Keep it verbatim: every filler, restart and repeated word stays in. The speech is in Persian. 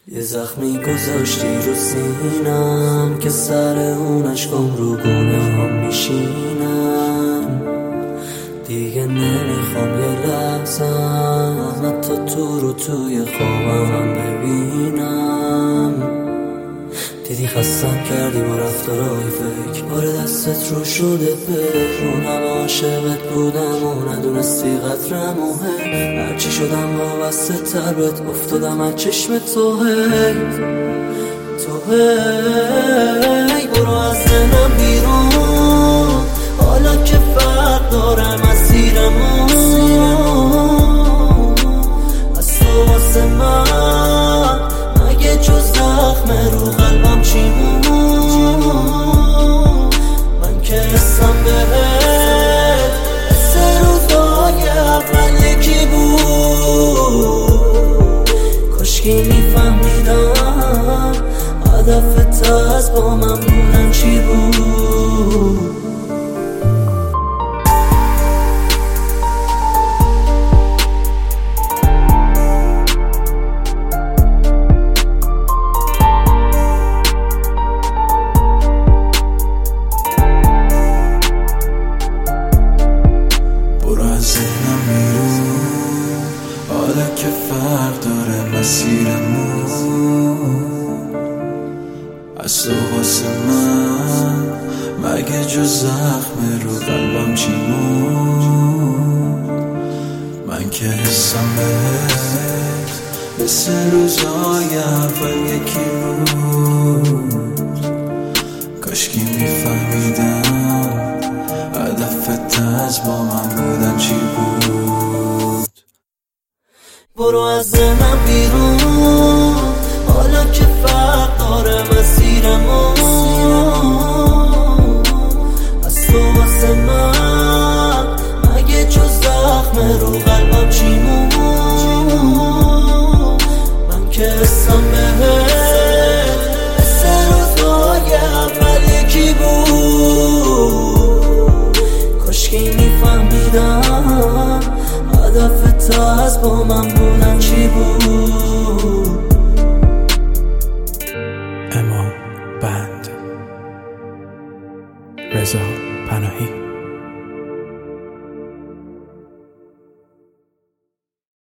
یه زخمی گذاشتی رو سینم که سر اون عشقم رو گناهم میشینم. دیگه نمیخوام یه لحظم حتی تو رو توی خوابم ببینم. دیدی خستم کردی با رفتارهای فکر، بار دستت رو شده بهرون. همه عاشقت بودم و ندونستی قدرم و هی هرچی شدم وابسته تر بهت افتادم از چشم تو هی تو هی. برو از ذهنم بیرون حالا که فرق داره مسیرمون. از تو واسه من مگه جز زخم رو قلبم چی بود؟ من که حسم بهت سه روزای اول یکی بود. کاشکی میفهمیدم هدفت از با من بودن چی بود. حالا که فرق داره مسیرمون. از تو واسه من مگه جز زخم رو قلبم چی بود؟ من که حسم بهت مثل روزای اول یکی بود. کاشکی میفهمیدم هدفت از با من بودن چی بود. برو از ذهنم بیرون حالا که فرق داره مسیرمون. از تو واسه من مگه جز زخم رو قلبم چی بود؟ من که حسم بهت مثل روزای اول یکی بود. کاشکی میفهمیدم هدفت از با من بودن چی بود. اما بند رضا پناهی.